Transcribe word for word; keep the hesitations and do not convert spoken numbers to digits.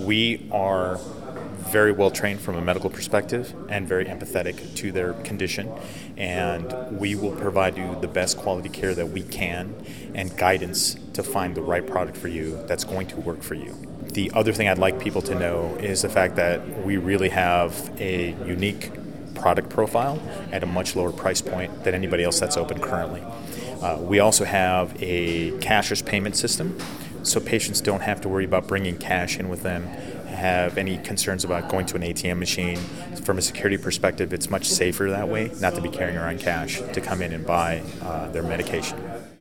we are very well trained from a medical perspective and very empathetic to their condition, and we will provide you the best quality care that we can and guidance to find the right product for you that's going to work for you. The other thing I'd like people to know is the fact that we really have a unique product profile at a much lower price point than anybody else that's open currently. Uh, we also have a cashless payment system, so patients don't have to worry about bringing cash in with them, have any concerns about going to an A T M machine. From a security perspective, it's much safer that way, not to be carrying around cash to come in and buy uh, their medication.